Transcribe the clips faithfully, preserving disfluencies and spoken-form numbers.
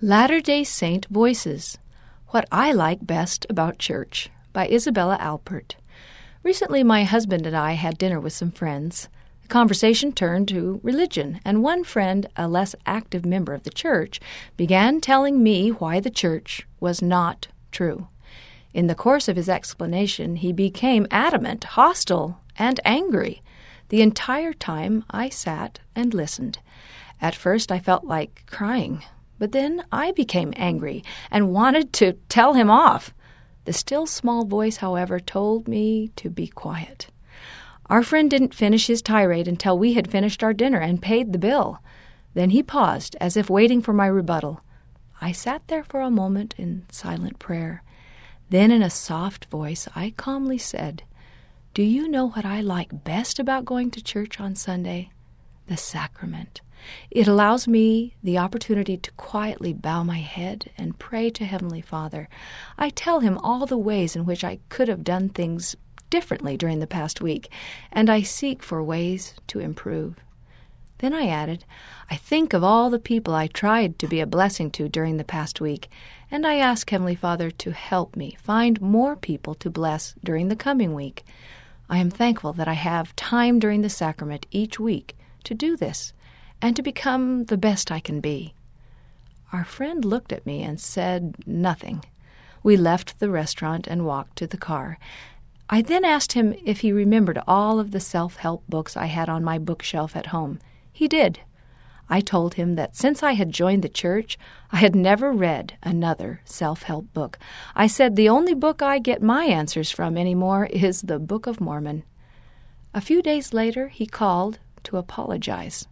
Latter-day Saint Voices, What I Like Best About Church, by Isabella Alpert. Recently, my husband and I had dinner with some friends. The conversation turned to religion, and one friend, a less active member of the church, began telling me why the church was not true. In the course of his explanation, he became adamant, hostile, and angry. The entire time I sat and listened. At first, I felt like crying. But then I became angry and wanted to tell him off. The still small voice, however, told me to be quiet. Our friend didn't finish his tirade until we had finished our dinner and paid the bill. Then he paused, as if waiting for my rebuttal. I sat there for a moment in silent prayer. Then in a soft voice, I calmly said, "Do you know what I like best about going to church on Sunday? The sacrament. It allows me the opportunity to quietly bow my head and pray to Heavenly Father. I tell him all the ways in which I could have done things differently during the past week, and I seek for ways to improve." Then I added, I think of all the people I tried to be a blessing to during the past week, and I ask Heavenly Father to help me find more people to bless during the coming week. I am thankful that I have time during the sacrament each week to do this, and to become the best I can be. Our friend looked at me and said nothing. We left the restaurant and walked to the car. I then asked him if he remembered all of the self-help books I had on my bookshelf at home. He did. I told him that since I had joined the church, I had never read another self-help book. I said the only book I get my answers from anymore is the Book of Mormon. A few days later, he called to apologize.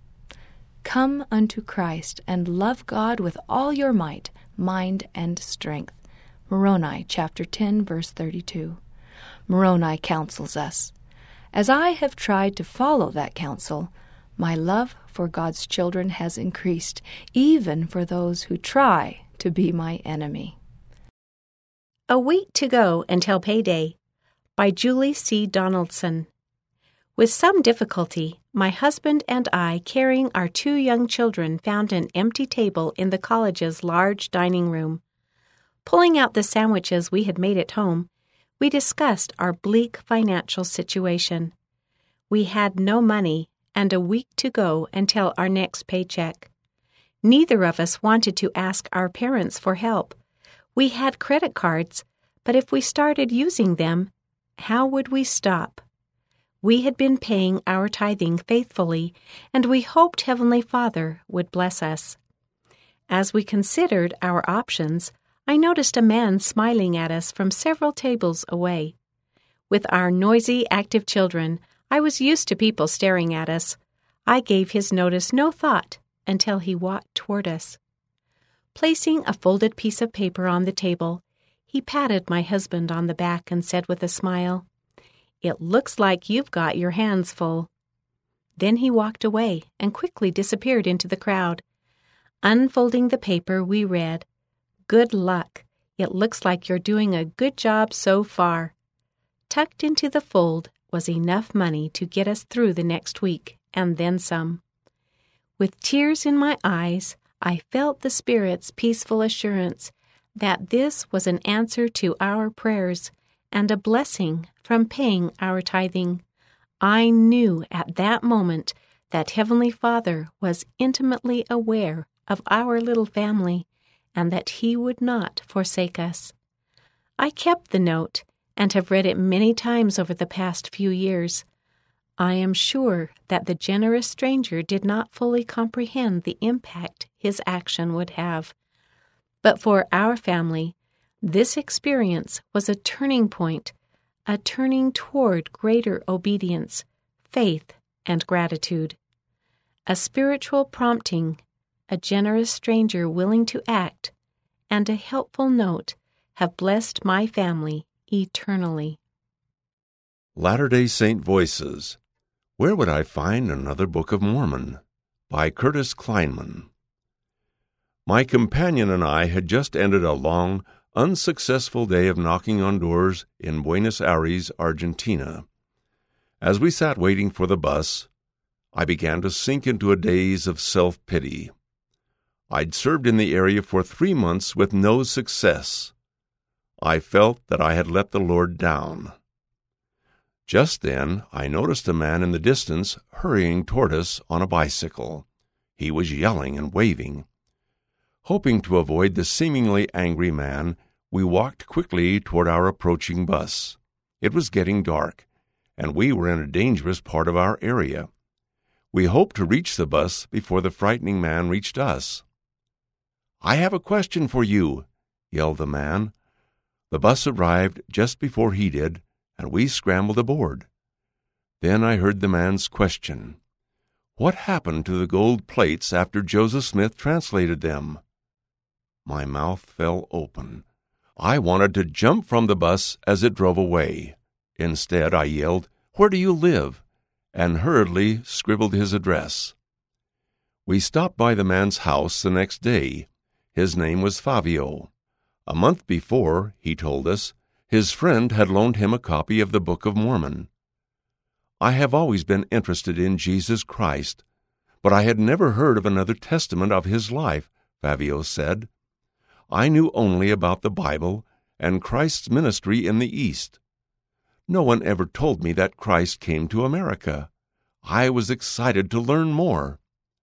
Come unto Christ, and love God with all your might, mind, and strength. Moroni, chapter ten, verse thirty-two. Moroni counsels us. As I have tried to follow that counsel, my love for God's children has increased, even for those who try to be my enemy. A Week to Go Until Payday, by Julie C. Donaldson. With some difficulty, my husband and I, carrying our two young children, found an empty table in the college's large dining room. Pulling out the sandwiches we had made at home, we discussed our bleak financial situation. We had no money and a week to go until our next paycheck. Neither of us wanted to ask our parents for help. We had credit cards, but if we started using them, how would we stop? We had been paying our tithing faithfully, and we hoped Heavenly Father would bless us. As we considered our options, I noticed a man smiling at us from several tables away. With our noisy, active children, I was used to people staring at us. I gave his notice no thought until he walked toward us. Placing a folded piece of paper on the table, he patted my husband on the back and said with a smile, "It looks like you've got your hands full." Then he walked away and quickly disappeared into the crowd. Unfolding the paper, we read, "Good luck. It looks like you're doing a good job so far." Tucked into the fold was enough money to get us through the next week, and then some. With tears in my eyes, I felt the Spirit's peaceful assurance that this was an answer to our prayers and a blessing from paying our tithing. I knew at that moment that Heavenly Father was intimately aware of our little family and that He would not forsake us. I kept the note and have read it many times over the past few years. I am sure that the generous stranger did not fully comprehend the impact his action would have. But for our family, this experience was a turning point, a turning toward greater obedience, faith, and gratitude. A spiritual prompting, a generous stranger willing to act, and a helpful note have blessed my family eternally. Latter-day Saint Voices, Where Would I Find Another Book of Mormon? By Curtis Kleinman. My companion and I had just ended a long, unsuccessful day of knocking on doors in Buenos Aires, Argentina. As we sat waiting for the bus, I began to sink into a daze of self-pity. I'd served in the area for three months with no success. I felt that I had let the Lord down. Just then, I noticed a man in the distance hurrying toward us on a bicycle. He was yelling and waving. Hoping to avoid the seemingly angry man, we walked quickly toward our approaching bus. It was getting dark, and we were in a dangerous part of our area. We hoped to reach the bus before the frightening man reached us. "I have a question for you," yelled the man. The bus arrived just before he did, and we scrambled aboard. Then I heard the man's question. What happened to the gold plates after Joseph Smith translated them? My mouth fell open. I wanted to jump from the bus as it drove away. Instead, I yelled, "Where do you live?" and hurriedly scribbled his address. We stopped by the man's house the next day. His name was Fabio. A month before, he told us, his friend had loaned him a copy of the Book of Mormon. I have always been interested in Jesus Christ, but I had never heard of another testament of his life, Fabio said. I knew only about the Bible and Christ's ministry in the East. No one ever told me that Christ came to America. I was excited to learn more.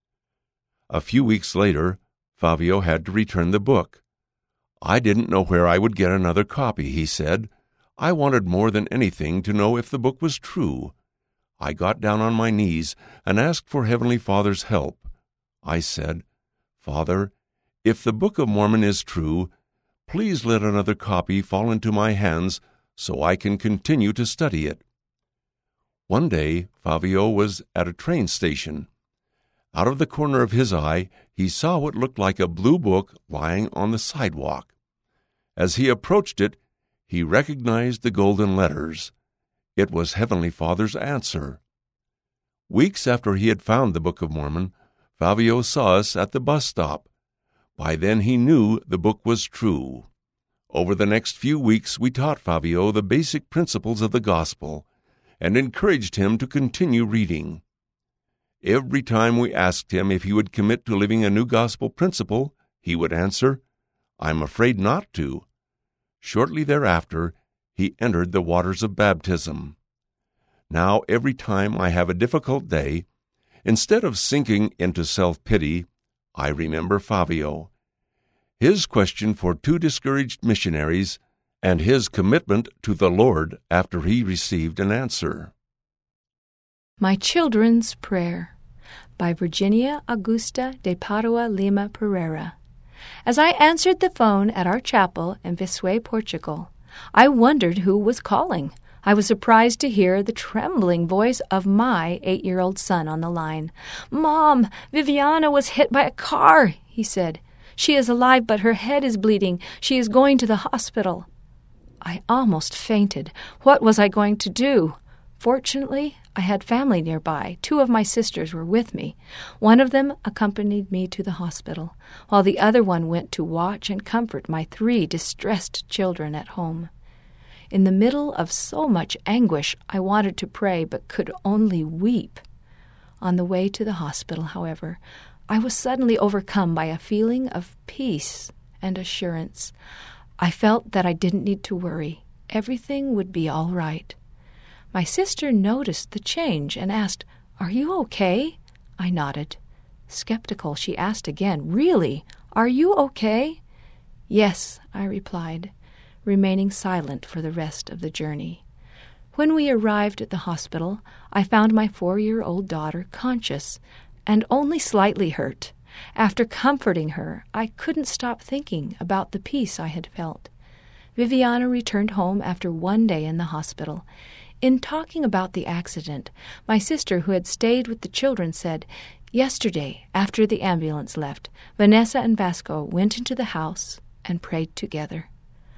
A few weeks later, Fabio had to return the book. I didn't know where I would get another copy, he said. I wanted more than anything to know if the book was true. I got down on my knees and asked for Heavenly Father's help. I said, "Father, if the Book of Mormon is true, please let another copy fall into my hands so I can continue to study it." One day, Fabio was at a train station. Out of the corner of his eye, he saw what looked like a blue book lying on the sidewalk. As he approached it, he recognized the golden letters. It was Heavenly Father's answer. Weeks after he had found the Book of Mormon, Fabio saw us at the bus stop. By then he knew the book was true. Over the next few weeks we taught Fabio the basic principles of the gospel and encouraged him to continue reading. Every time we asked him if he would commit to living a new gospel principle, he would answer, "I'm afraid not to." Shortly thereafter, he entered the waters of baptism. Now, every time I have a difficult day, instead of sinking into self-pity, I remember Fabio, his question for two discouraged missionaries, and his commitment to the Lord after he received an answer. My Children's Prayer by Virginia Augusta de Padua Lima Pereira. As I answered the phone at our chapel in Viseu, Portugal, I wondered who was calling. I was surprised to hear the trembling voice of my eight-year-old son on the line. "Mom, Viviana was hit by a car," he said. "She is alive, but her head is bleeding. She is going to the hospital." I almost fainted. What was I going to do? Fortunately, I had family nearby. Two of my sisters were with me. One of them accompanied me to the hospital, while the other one went to watch and comfort my three distressed children at home. In the middle of so much anguish, I wanted to pray, but could only weep. On the way to the hospital, however, I was suddenly overcome by a feeling of peace and assurance. I felt that I didn't need to worry. Everything would be all right. My sister noticed the change and asked, "Are you okay?" I nodded. Skeptical, she asked again, "Really? Are you okay?" "Yes," I replied, remaining silent for the rest of the journey. When we arrived at the hospital, I found my four-year-old daughter conscious and only slightly hurt. After comforting her, I couldn't stop thinking about the peace I had felt. Viviana returned home after one day in the hospital. In talking about the accident, my sister, who had stayed with the children, said, "Yesterday, after the ambulance left, Vanessa and Vasco went into the house and prayed together."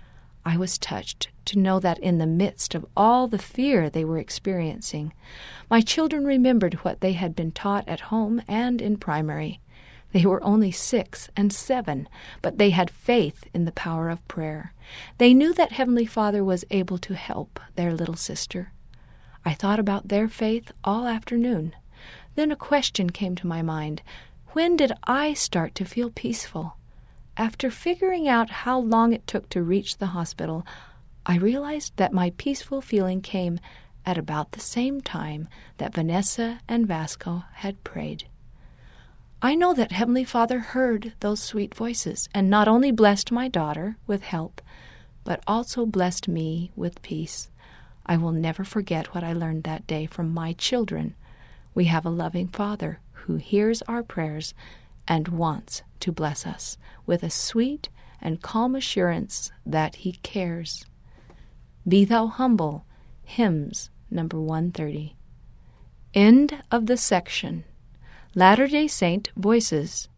I was touched to know that in the midst of all the fear they were experiencing, my children remembered what they had been taught at home and in primary. They were only six and seven, but they had faith in the power of prayer. They knew that Heavenly Father was able to help their little sister. I thought about their faith all afternoon. Then a question came to my mind. When did I start to feel peaceful? After figuring out how long it took to reach the hospital, I realized that my peaceful feeling came at about the same time that Vanessa and Vasco had prayed. I know that Heavenly Father heard those sweet voices and not only blessed my daughter with help, but also blessed me with peace. I will never forget what I learned that day from my children. We have a loving Father who hears our prayers and wants to bless us with a sweet and calm assurance that He cares. Be Thou Humble, Hymns number one thirty. End of the section. Latter-day Saint Voices,